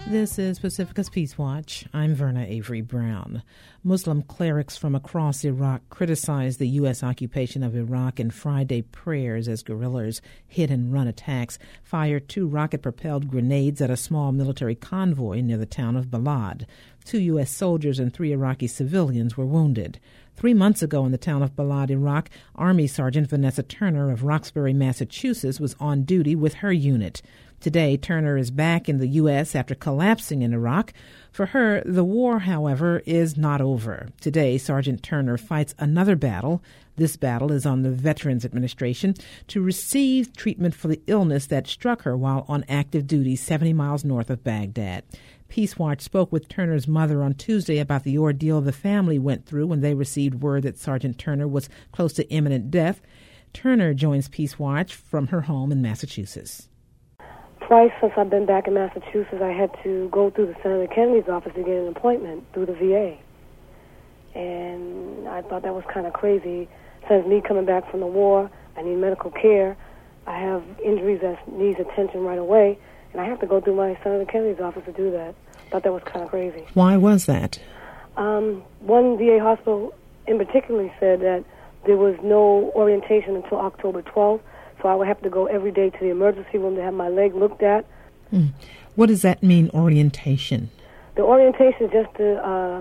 This is Pacifica's Peace Watch. I'm Verna Avery Brown. Muslim clerics from across Iraq criticized the U.S. occupation of Iraq in Friday prayers as guerrillas hit-and-run attacks fired 2 rocket-propelled grenades at a small military convoy near the town of Balad. 2 U.S. soldiers and 3 Iraqi civilians were wounded. 3 months ago in the town of Balad, Iraq, Army Sergeant Vanessa Turner of Roxbury, Massachusetts, was on duty with her unit. Today, Turner is back in the U.S. after collapsing in Iraq. For her, the war, however, is not over. Today, Sergeant Turner fights another battle. This battle is on the Veterans Administration to receive treatment for the illness that struck her while on active duty 70 miles north of Baghdad. Peace Watch spoke with Turner's mother on Tuesday about the ordeal the family went through when they received word that Sergeant Turner was close to imminent death. Turner joins Peace Watch from her home in Massachusetts. Twice since I've been back in Massachusetts, I had to go through the Senator Kennedy's office to get an appointment through the VA. And I thought that was kind of crazy. Since me coming back from the war, I need medical care. I have injuries that needs attention right away, and I have to go through my Senator Kennedy's office to do that. Thought that was kind of crazy. Why was that? One VA hospital in particular said that there was no orientation until October 12th, so I would have to go every day to the emergency room to have my leg looked at. What does that mean, orientation? The orientation is just to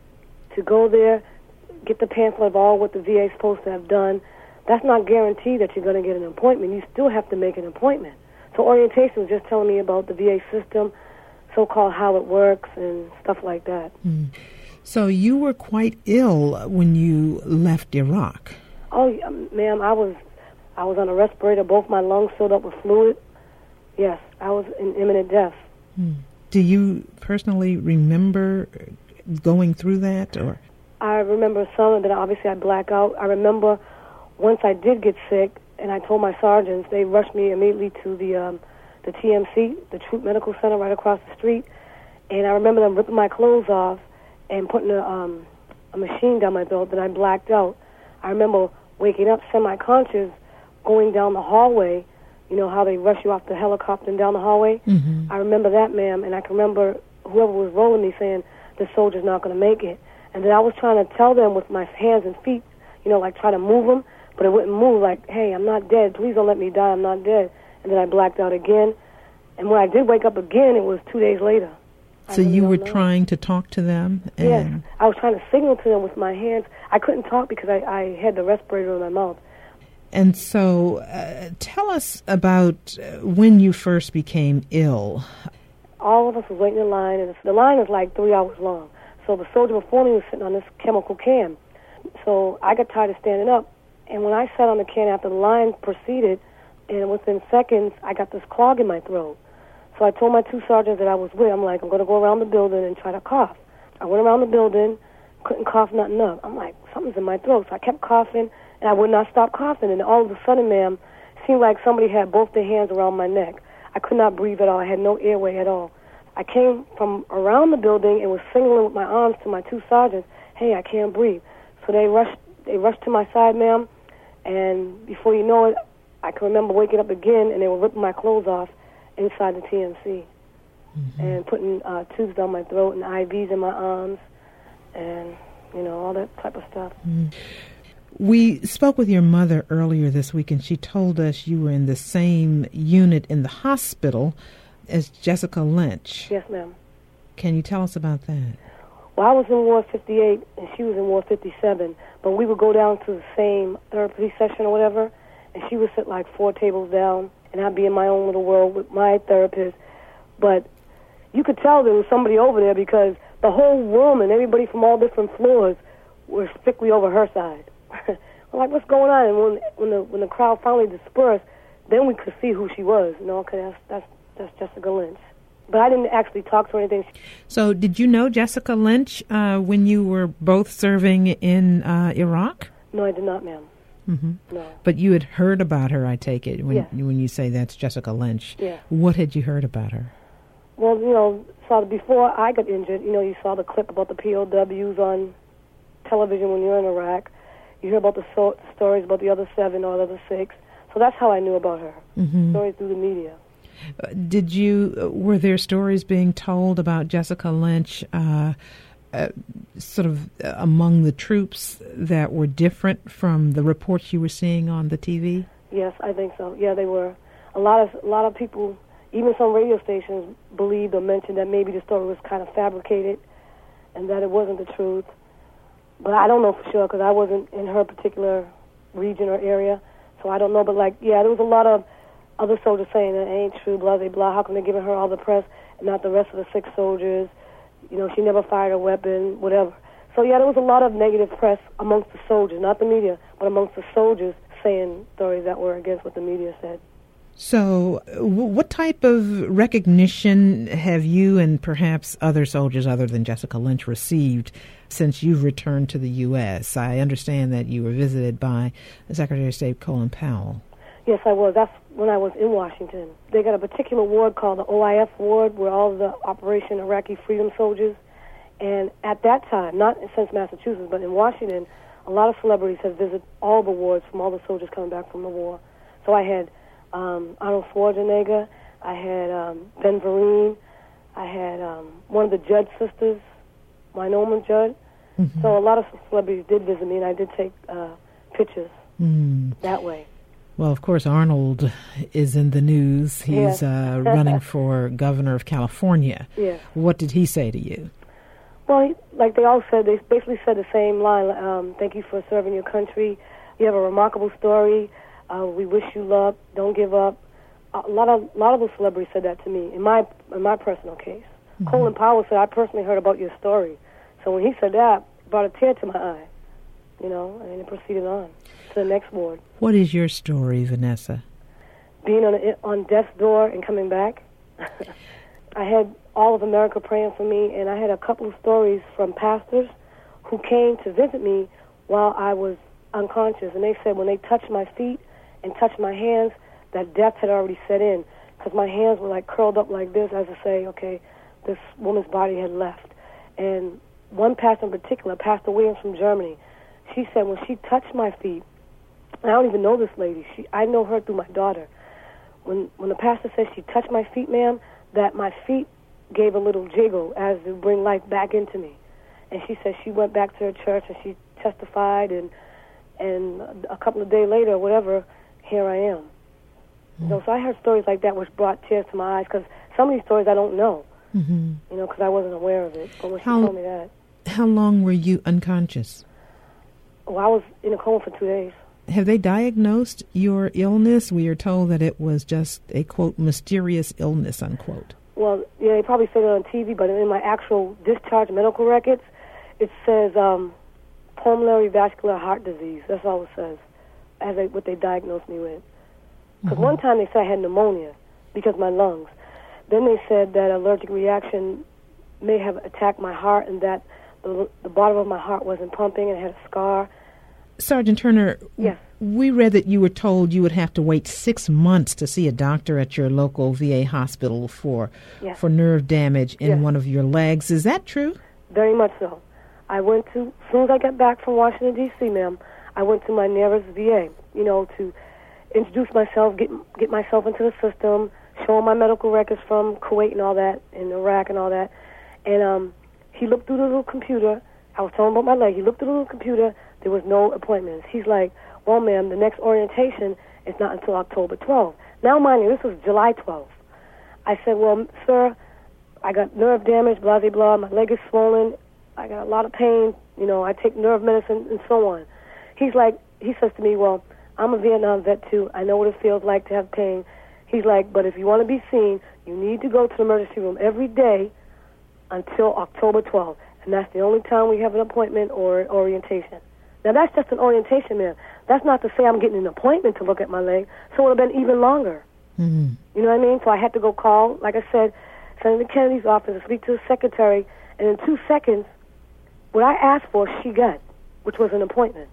go there, get the pamphlet of all what the VA is supposed to have done. That's not guaranteed that you're going to get an appointment. You still have to make an appointment. So orientation was just telling me about the VA system, so-called how it works and stuff like that. So you were quite ill when you left Iraq. Oh, ma'am, I was on a respirator, both my lungs filled up with fluid. Yes, I was in imminent death. Do you personally remember going through that? Or I remember some of it. Obviously, I black out. I remember once I did get sick, and I told my sergeants, they rushed me immediately to the TMC, the Troop Medical Center right across the street. And I remember them ripping my clothes off and putting a machine down my throat. Then I blacked out. I remember waking up semi-conscious, going down the hallway. You know how they rush you off the helicopter and down the hallway? I remember that, ma'am, and I can remember whoever was rolling me saying, the soldier's not going to make it. And then I was trying to tell them with my hands and feet, you know, like try to move them, but it wouldn't move, like, hey, I'm not dead. Please don't let me die. I'm not dead. And then I blacked out again. And when I did wake up again, it was 2 days later. So you were trying to talk to them? Yes. I was trying to signal to them with my hands. I couldn't talk because I had the respirator in my mouth. And so tell us about when you first became ill. All of us was waiting in line, and the line is like 3 hours long. So the soldier before me was sitting on this chemical can. So I got tired of standing up, and when I sat on the can after the line proceeded, and within seconds, I got this clog in my throat. So I told my 2 sergeants that I was with, I'm like, I'm going to go around the building and try to cough. I went around the building, couldn't cough nothing up. I'm like, something's in my throat. So I kept coughing, and I would not stop coughing. And all of a sudden, ma'am, it seemed like somebody had both their hands around my neck. I could not breathe at all. I had no airway at all. I came from around the building and was signaling with my arms to my 2 sergeants, hey, I can't breathe. So they rushed to my side, ma'am, and before you know it, I can remember waking up again, and they were ripping my clothes off inside the TMC and putting tubes down my throat and IVs in my arms and, you know, all that type of stuff. We spoke with your mother earlier this week, and she told us you were in the same unit in the hospital as Jessica Lynch. Yes, ma'am. Can you tell us about that? Well, I was in Ward 58, and she was in Ward 57, but we would go down to the same therapy session or whatever, and she would sit like 4 tables down, and I'd be in my own little world with my therapist. But you could tell there was somebody over there because the whole room and everybody from all different floors were strictly over her side. I'm like, what's going on? And when the crowd finally dispersed, then we could see who she was. You know, okay, that's Jessica Lynch. But I didn't actually talk to her or anything. So did you know Jessica Lynch when you were both serving in Iraq? No, I did not, ma'am. No. But you had heard about her, I take it, when Yes. when you say that's Jessica Lynch. Yeah. What had you heard about her? Well, you know, so before I got injured, you know, you saw the clip about the POWs on television when you're in Iraq. You hear about the stories about the other 7 or the other 6. So that's how I knew about her, stories through the media. Were there stories being told about Jessica Lynch sort of among the troops that were different from the reports you were seeing on the TV? Yes, I think so. Yeah, they were. A lot of people, even some radio stations, believed or mentioned that maybe the story was kind of fabricated and that it wasn't the truth. But I don't know for sure because I wasn't in her particular region or area, so I don't know. But, there was a lot of other soldiers saying it ain't true, blah, blah, blah. How come they're giving her all the press and not the rest of the 6 soldiers? She never fired a weapon, whatever. So, there was a lot of negative press amongst the soldiers, not the media, but amongst the soldiers saying stories that were against what the media said. So what type of recognition have you and perhaps other soldiers other than Jessica Lynch received since you've returned to the U.S.? I understand that you were visited by Secretary of State Colin Powell. Yes, I was. That's when I was in Washington. They got a particular ward called the OIF ward where all of the Operation Iraqi Freedom soldiers, and at that time, not since Massachusetts, but in Washington, a lot of celebrities have visited all the wards from all the soldiers coming back from the war. So I had Arnold Schwarzenegger, I had Ben Vereen, I had one of the Judd sisters, Wynoman Judd. Mm-hmm. So a lot of celebrities did visit me, and I did take pictures that way. Well, of course, Arnold is in the news. He's running for governor of California. Yes. What did he say to you? Well, like they all said, they basically said the same line, thank you for serving your country. You have a remarkable story. We wish you luck. Don't give up. A lot of the celebrities said that to me in my personal case. Mm-hmm. Colin Powell said, I personally heard about your story. So when he said that, it brought a tear to my eye, and it proceeded on to the next ward. What is your story, Vanessa? Being on death's door and coming back. I had all of America praying for me, and I had a couple of stories from pastors who came to visit me while I was unconscious, and they said when they touched my feet and touched my hands, that death had already set in, because my hands were curled up like this, as to say, okay, this woman's body had left. And one pastor in particular, Pastor Williams from Germany, she said when she touched my feet, and I don't even know this lady, I know her through my daughter. When the pastor said she touched my feet, ma'am, that my feet gave a little jiggle as to bring life back into me. And she said she went back to her church and she testified, and a couple of days later, or whatever, here I am. Mm-hmm. So I heard stories like that which brought tears to my eyes, because some of these stories I don't know, because I wasn't aware of it. But when she told me that. How long were you unconscious? Well, I was in a coma for 2 days. Have they diagnosed your illness? We are told that it was just a, quote, mysterious illness, unquote. Well, yeah, they probably said it on TV, but in my actual discharge medical records, it says pulmonary vascular heart disease. That's all it says, what they diagnosed me with. Because one time they said I had pneumonia because of my lungs. Then they said that allergic reaction may have attacked my heart and that the bottom of my heart wasn't pumping and it had a scar. Sergeant Turner, yes. We read that you were told you would have to wait 6 months to see a doctor at your local VA hospital for nerve damage in one of your legs. Is that true? Very much so. As soon as I got back from Washington, D.C., ma'am, I went to my nearest VA, to introduce myself, get myself into the system, show him my medical records from Kuwait and all that, and Iraq and all that. And he looked through the little computer. I was telling him about my leg. He looked through the little computer. There was no appointments. He's like, well, ma'am, the next orientation is not until October 12th. Now, mind you, this was July 12th. I said, well, sir, I got nerve damage, blah, blah, blah. My leg is swollen. I got a lot of pain. I take nerve medicine and so on. He says to me, well, I'm a Vietnam vet, too. I know what it feels like to have pain. He's like, but if you want to be seen, you need to go to the emergency room every day until October 12th. And that's the only time we have an appointment or orientation. Now, that's just an orientation, man. That's not to say I'm getting an appointment to look at my leg, so it would have been even longer. Mm-hmm. You know what I mean? So I had to go call, like I said, Senator Kennedy's office and speak to the secretary, and in 2 seconds, what I asked for, she got, which was an appointment.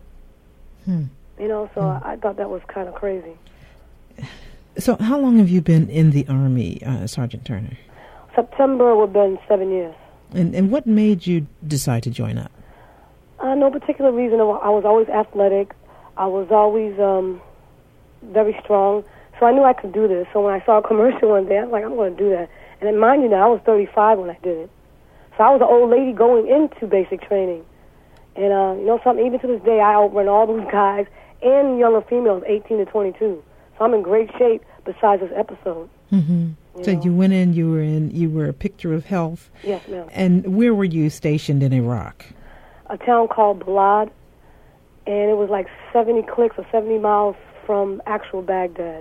So I thought that was kind of crazy. So how long have you been in the Army, Sergeant Turner? September would have been 7 years. And what made you decide to join up? No particular reason. I was always athletic. I was always very strong. So I knew I could do this. So when I saw a commercial one day, I was like, I'm going to do that. And then mind you now, I was 35 when I did it. So I was an old lady going into basic training. And you know something, even to this day, I outrun all those guys and younger females, 18 to 22. So I'm in great shape besides this episode. Mm-hmm. So you went in, you were a picture of health. Yes, ma'am. And where were you stationed in Iraq? A town called Balad, and it was like 70 clicks or 70 miles from actual Baghdad.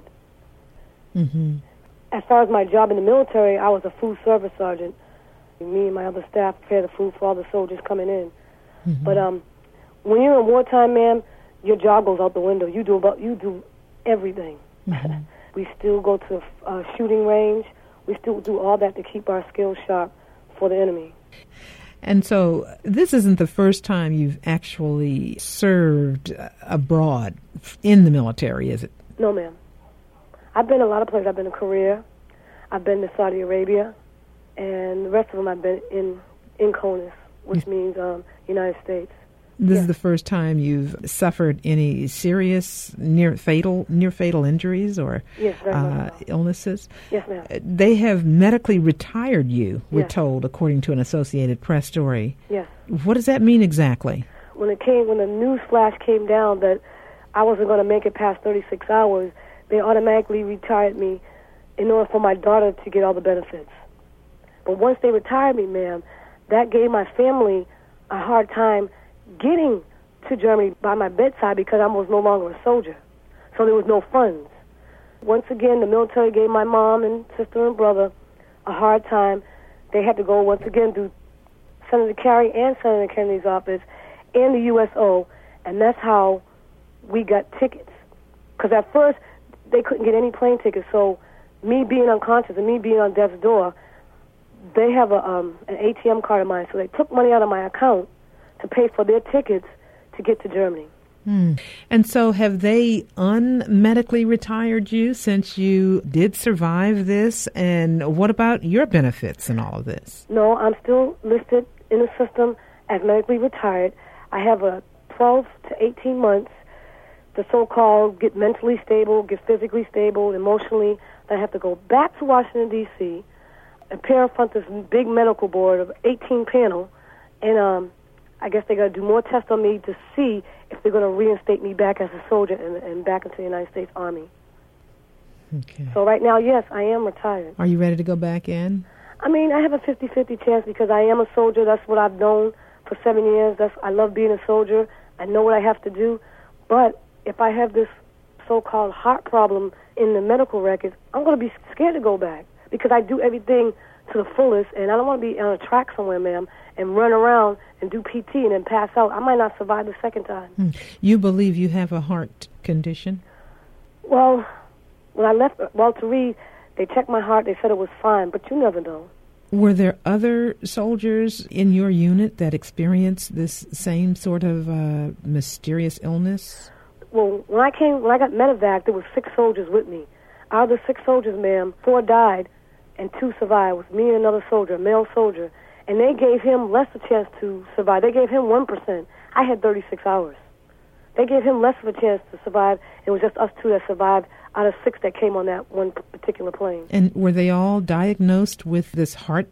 Mm-hmm. As far as my job in the military, I was a food service sergeant. Me and my other staff prepared the food for all the soldiers coming in. Mm-hmm. But when you're in wartime, ma'am, your job goes out the window. You do everything. Mm-hmm. We still go to a shooting range. We still do all that to keep our skills sharp for the enemy. And so this isn't the first time you've actually served abroad in the military, is it? No, ma'am. I've been a lot of places. I've been to Korea. I've been to Saudi Arabia. And the rest of them I've been in CONUS, which means United States. This is the first time you've suffered any serious, near fatal injuries or illnesses? Yes, ma'am. They have medically retired you, we're told, according to an Associated Press story. Yes. What does that mean exactly? When the news flash came down that I wasn't going to make it past 36 hours, they automatically retired me in order for my daughter to get all the benefits. But once they retired me, ma'am, that gave my family a hard time getting to Germany by my bedside because I was no longer a soldier. So there was no funds. Once again, the military gave my mom and sister and brother a hard time. They had to go once again through Senator Kerry and Senator Kennedy's office and the USO, and that's how we got tickets. Because at first, they couldn't get any plane tickets, so me being unconscious and me being on death's door, they have an ATM card of mine, so they took money out of my account to pay for their tickets to get to Germany. And so have they unmedically retired you since you did survive this? And what about your benefits in all of this? No, I'm still listed in the system as medically retired. I have a 12 to 18 months, the so-called get mentally stable, get physically stable, emotionally. I have to go back to Washington, D.C., appear in front of this big medical board of 18 panel, and I guess they're going to do more tests on me to see if they're going to reinstate me back as a soldier and back into the United States Army. Okay. So right now, yes, I am retired. Are you ready to go back in? I mean, I have a 50-50 chance because I am a soldier. That's what I've known for 7 years. I love being a soldier. I know what I have to do. But if I have this so-called heart problem in the medical records, I'm going to be scared to go back because I do everything to the fullest, and I don't want to be on a track somewhere, ma'am, and run around and do PT and then pass out. I might not survive the second time. You believe you have a heart condition? Well, when I left Walter Reed, they checked my heart. They said it was fine, but you never know. Were there other soldiers in your unit that experienced this same sort of mysterious illness? Well, when I got medevac, there was 6 soldiers with me. Out of the 6 soldiers, ma'am, 4 died and 2 survived. It was me and another soldier, a male soldier. And they gave him less a chance to survive. They gave him 1%. I had 36 hours. They gave him less of a chance to survive. It was just us 2 that survived out of 6 that came on that one particular plane. And were they all diagnosed with this heart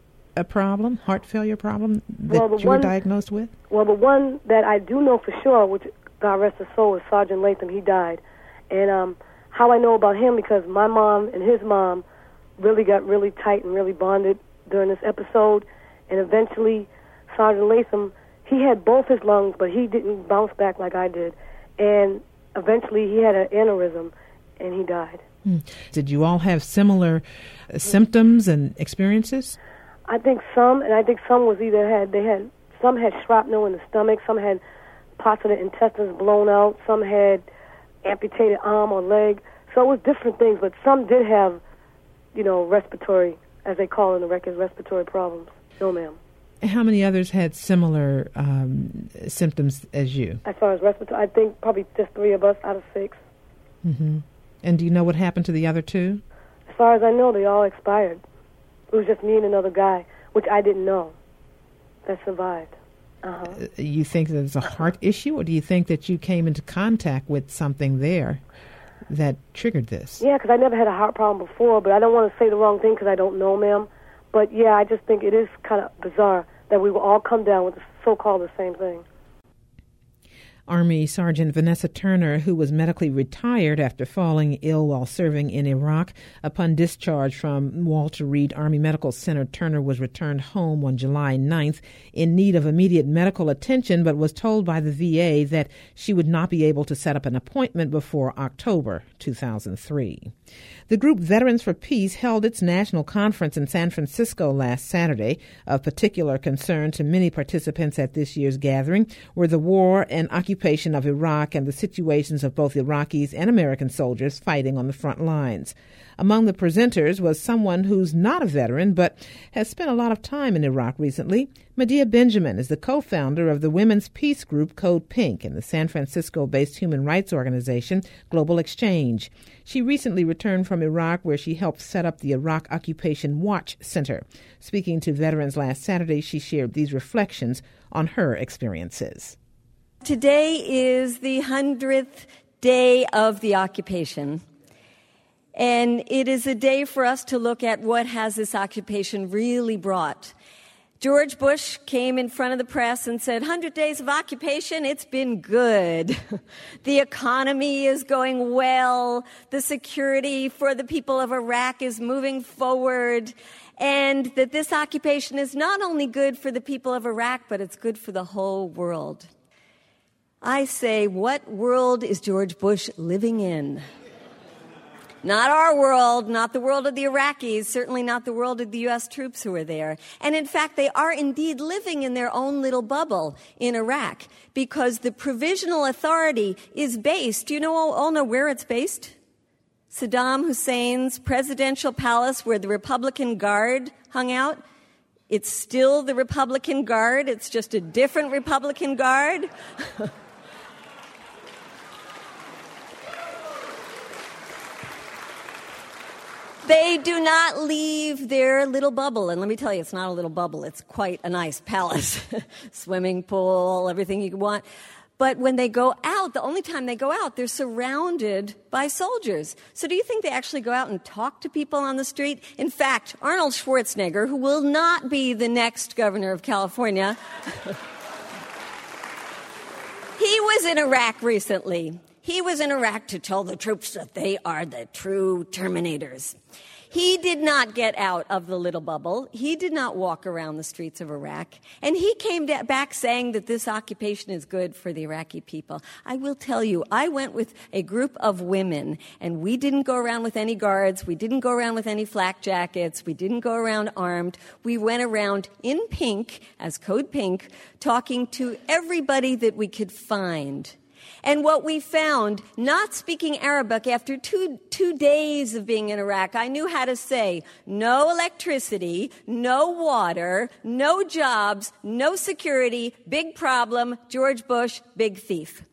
failure problem that you were diagnosed with? Well, the one that I do know for sure, which God rest his soul, is Sergeant Latham. He died. And how I know about him, because my mom and his mom really got really tight and really bonded during this episode. And eventually, Sergeant Latham, he had both his lungs, but he didn't bounce back like I did. And eventually, he had an aneurysm, and he died. Did you all have similar symptoms and experiences? I think some, and I think some was some had shrapnel in the stomach, some had parts of the intestines blown out, some had amputated arm or leg. So it was different things, but some did have, respiratory, as they call it in the records, respiratory problems. No, ma'am. How many others had similar symptoms as you? As far as respiratory, I think probably just 3 of us out of 6. Mm-hmm. And do you know what happened to the other 2? As far as I know, they all expired. It was just me and another guy, which I didn't know, that survived. You think that it's a heart issue, or do you think that you came into contact with something there? that triggered this. Yeah, because I never had a heart problem before, but I don't want to say the wrong thing because I don't know, ma'am. But, yeah, I just think it is kind of bizarre that we will all come down with so-called the same thing. Army Sergeant Vanessa Turner, who was medically retired after falling ill while serving in Iraq. Upon discharge from Walter Reed Army Medical Center, Turner was returned home on July 9th in need of immediate medical attention, but was told by the VA that she would not be able to set up an appointment before October 2003. The group Veterans for Peace held its national conference in San Francisco last Saturday. Of particular concern to many participants at this year's gathering were the war and occupation of Iraq and the situations of both Iraqis and American soldiers fighting on the front lines. Among the presenters was someone who's not a veteran but has spent a lot of time in Iraq recently. Medea Benjamin is the co-founder of the women's peace group Code Pink and the San Francisco-based human rights organization Global Exchange. She recently returned from Iraq, where she helped set up the Iraq Occupation Watch Center. Speaking to veterans last Saturday, she shared these reflections on her experiences. Today is the 100th day of the occupation. And it is a day for us to look at what has this occupation really brought. George Bush came in front of the press and said, 100 days of occupation, it's been good. The economy is going well. The security for the people of Iraq is moving forward. And that this occupation is not only good for the people of Iraq, but it's good for the whole world. I say, what world is George Bush living in? Not our world, not the world of the Iraqis, certainly not the world of the U.S. troops who are there. And in fact, they are indeed living in their own little bubble in Iraq because the provisional authority is based, do you all know where it's based? Saddam Hussein's presidential palace where the Republican Guard hung out. It's still the Republican Guard, it's just a different Republican Guard. They do not leave their little bubble. And let me tell you, it's not a little bubble. It's quite a nice palace. Swimming pool, everything you want. But when they go out, the only time they go out, they're surrounded by soldiers. So do you think they actually go out and talk to people on the street? In fact, Arnold Schwarzenegger, who will not be the next governor of California, he was in Iraq recently. He was in Iraq to tell the troops that they are the true terminators. He did not get out of the little bubble. He did not walk around the streets of Iraq. And he came back saying that this occupation is good for the Iraqi people. I will tell you, I went with a group of women, and we didn't go around with any guards. We didn't go around with any flak jackets. We didn't go around armed. We went around in pink, as Code Pink, talking to everybody that we could find. And what we found, not speaking Arabic, after two days of being in Iraq, I knew how to say no electricity, no water, no jobs, no security, big problem, George Bush, big thief.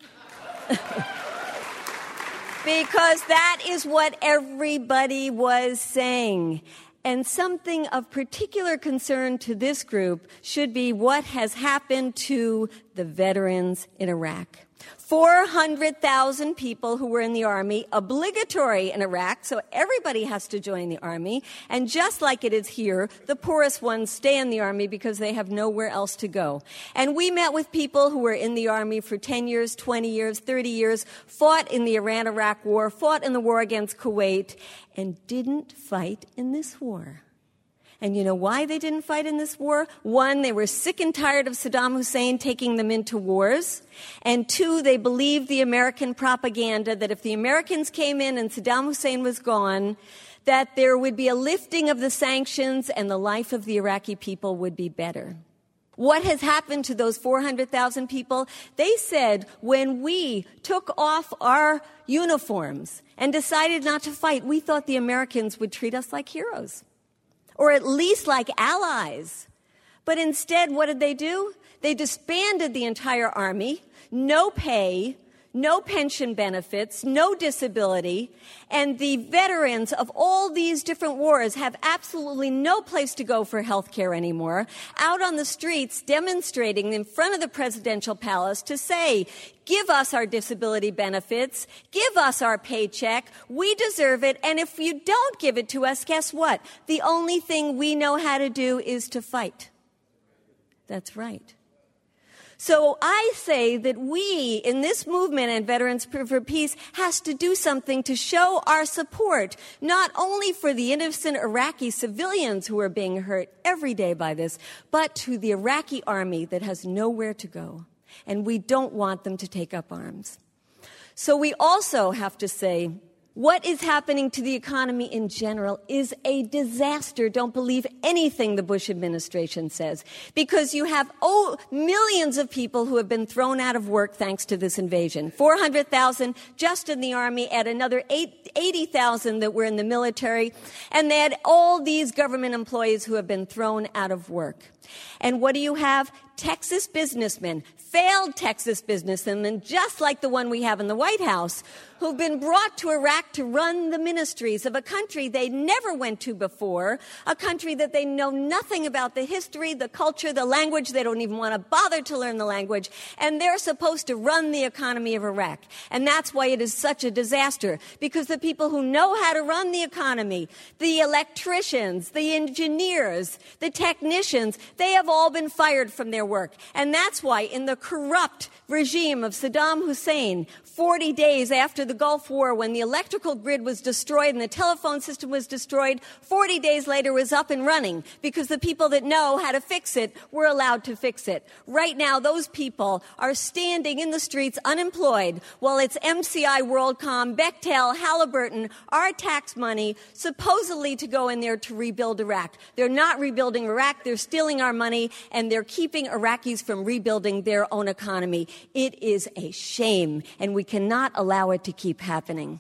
Because that is what everybody was saying. And something of particular concern to this group should be what has happened to the veterans in Iraq. 400,000 people who were in the Army, obligatory in Iraq, so everybody has to join the Army. And just like it is here, the poorest ones stay in the Army because they have nowhere else to go. And we met with people who were in the Army for 10 years, 20 years, 30 years, fought in the Iran-Iraq war, fought in the war against Kuwait, and didn't fight in this war. And you know why they didn't fight in this war? One, they were sick and tired of Saddam Hussein taking them into wars. And two, they believed the American propaganda that if the Americans came in and Saddam Hussein was gone, that there would be a lifting of the sanctions and the life of the Iraqi people would be better. What has happened to those 400,000 people? They said when we took off our uniforms and decided not to fight, we thought the Americans would treat us like heroes. Or at least like allies. But instead, what did they do? They disbanded the entire army, no pay, no pension benefits, no disability, and the veterans of all these different wars have absolutely no place to go for health care anymore, out on the streets demonstrating in front of the presidential palace to say, give us our disability benefits, give us our paycheck, we deserve it, and if you don't give it to us, guess what? The only thing we know how to do is to fight. That's right. So I say that we, in this movement and Veterans for Peace, has to do something to show our support, not only for the innocent Iraqi civilians who are being hurt every day by this, but to the Iraqi army that has nowhere to go. And we don't want them to take up arms. So we also have to say, what is happening to the economy in general is a disaster. Don't believe anything the Bush administration says, because you have millions of people who have been thrown out of work thanks to this invasion. 400,000 just in the Army, add another 80,000 that were in the military, and they had all these government employees who have been thrown out of work. And what do you have? Texas businessmen, failed Texas businessmen, just like the one we have in the White House, who've been brought to Iraq to run the ministries of a country they never went to before, a country that they know nothing about the history, the culture, the language. They don't even want to bother to learn the language. And they're supposed to run the economy of Iraq. And that's why it is such a disaster, because the people who know how to run the economy, the electricians, the engineers, the technicians, they have all been fired from their work. And that's why in the corrupt regime of Saddam Hussein, 40 days after the Gulf War, when the electrical grid was destroyed and the telephone system was destroyed, 40 days later it was up and running because the people that know how to fix it were allowed to fix it. Right now, those people are standing in the streets unemployed while it's MCI, WorldCom, Bechtel, Halliburton, our tax money, supposedly to go in there to rebuild Iraq. They're not rebuilding Iraq. They're stealing our money, and they're keeping Iraqis from rebuilding their own economy. It is a shame, and we cannot allow it to keep happening.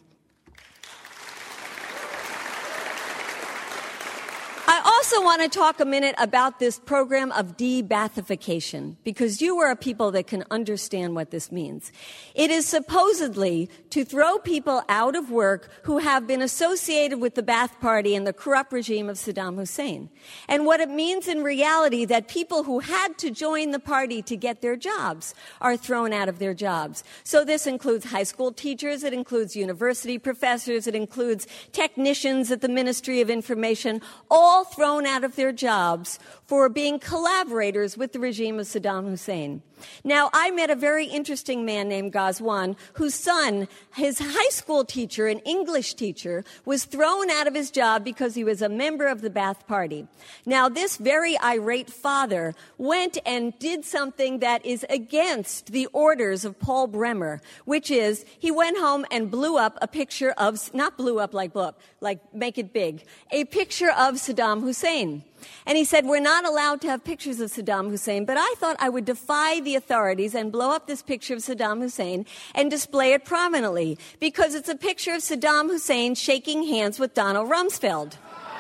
I also want to talk a minute about this program of de-Baathification, because you are a people that can understand what this means. It is supposedly to throw people out of work who have been associated with the Ba'ath Party and the corrupt regime of Saddam Hussein. And what it means in reality, that people who had to join the party to get their jobs are thrown out of their jobs. So this includes high school teachers, it includes university professors, it includes technicians at the Ministry of Information, all thrown out of their jobs for being collaborators with the regime of Saddam Hussein. Now, I met a very interesting man named Ghazwan, whose son, his high school teacher, an English teacher, was thrown out of his job because he was a member of the Ba'ath Party. Now, this very irate father went and did something that is against the orders of Paul Bremer, which is he went home and blew up a picture of, not blew up, like make it big, a picture of Saddam Hussein. And he said, we're not allowed to have pictures of Saddam Hussein, but I thought I would defy the authorities and blow up this picture of Saddam Hussein and display it prominently, because it's a picture of Saddam Hussein shaking hands with Donald Rumsfeld.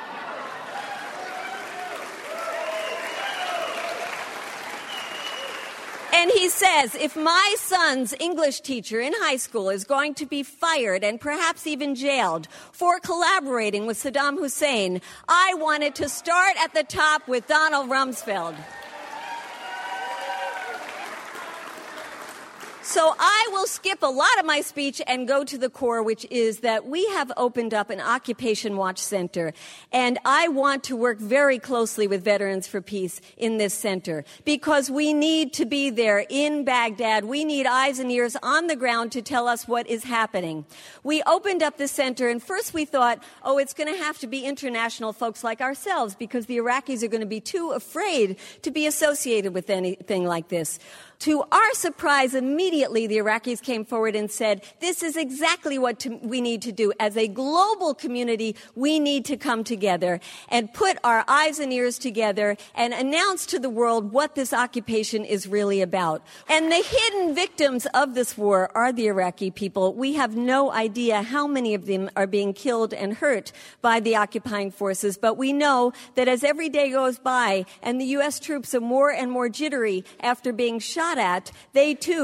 And he says, if my son's English teacher in high school is going to be fired and perhaps even jailed for collaborating with Saddam Hussein, I wanted to start at the top with Donald Rumsfeld. So I will skip a lot of my speech and go to the core, which is that we have opened up an Occupation Watch Center, and I want to work very closely with Veterans for Peace in this center, because we need to be there in Baghdad. We need eyes and ears on the ground to tell us what is happening. We opened up the center, and first we thought, it's going to have to be international folks like ourselves, because the Iraqis are going to be too afraid to be associated with anything like this. To our surprise, immediately the Iraqis came forward and said, this is exactly what we need to do. As a global community, we need to come together and put our eyes and ears together and announce to the world what this occupation is really about. And the hidden victims of this war are the Iraqi people. We have no idea how many of them are being killed and hurt by the occupying forces, but we know that as every day goes by and the U.S. troops are more and more jittery after being shot at, they too get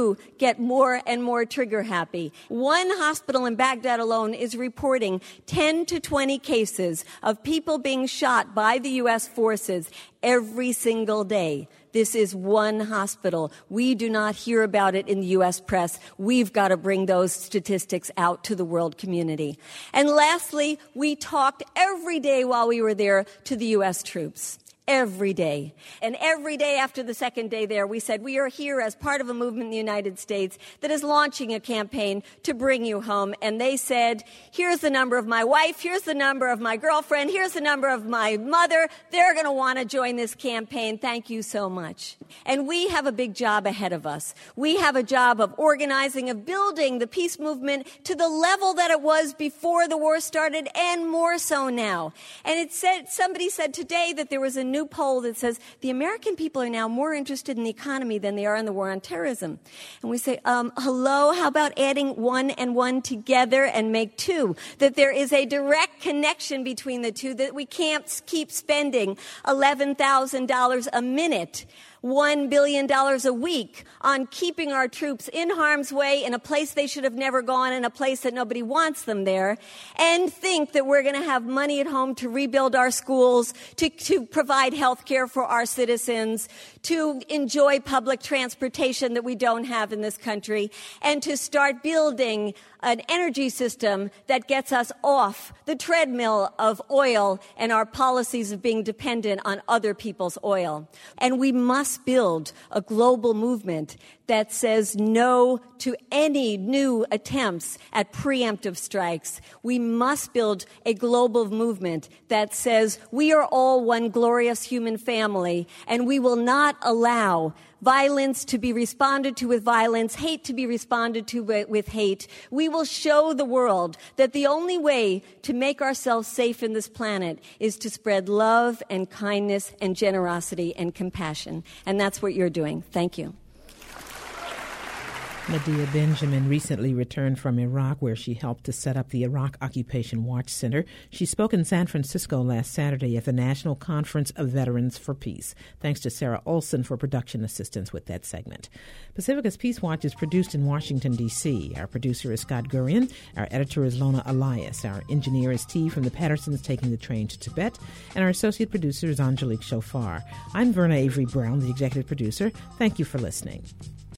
get more and more trigger happy. One hospital in Baghdad alone is reporting 10 to 20 cases of people being shot by the U.S. forces every single day. This is one hospital. We do not hear about it in the U.S. press. We've got to bring those statistics out to the world community. And lastly, we talked every day while we were there to the U.S. troops. Every day. And every day after the second day there, we said, we are here as part of a movement in the United States that is launching a campaign to bring you home. And they said, here's the number of my wife, here's the number of my girlfriend, here's the number of my mother. They're going to want to join this campaign. Thank you so much. And we have a big job ahead of us. We have a job of organizing, of building the peace movement to the level that it was before the war started, and more so now. And somebody said today that there was a new poll that says the American people are now more interested in the economy than they are in the war on terrorism. And we say, hello, how about adding 1 and 1 together and make 2? That there is a direct connection between the two, that we can't keep spending $11,000 a minute, $1 billion a week on keeping our troops in harm's way in a place they should have never gone, in a place that nobody wants them there, and think that we're going to have money at home to rebuild our schools, to provide health care for our citizens, to enjoy public transportation that we don't have in this country, and to start building an energy system that gets us off the treadmill of oil and our policies of being dependent on other people's oil. And we must build a global movement that says no to any new attempts at preemptive strikes. We must build a global movement that says we are all one glorious human family, and we will not allow violence to be responded to with violence, hate to be responded to with hate. We will show the world that the only way to make ourselves safe in this planet is to spread love and kindness and generosity and compassion. And that's what you're doing. Thank you. Medea Benjamin recently returned from Iraq, where she helped to set up the Iraq Occupation Watch Center. She spoke in San Francisco last Saturday at the National Conference of Veterans for Peace. Thanks to Sarah Olson for production assistance with that segment. Pacifica's Peace Watch is produced in Washington, D.C. Our producer is Scott Gurian. Our editor is Lona Elias. Our engineer is T from the Pattersons taking the train to Tibet. And our associate producer is Angelique Chauffard. I'm Verna Avery Brown, the executive producer. Thank you for listening.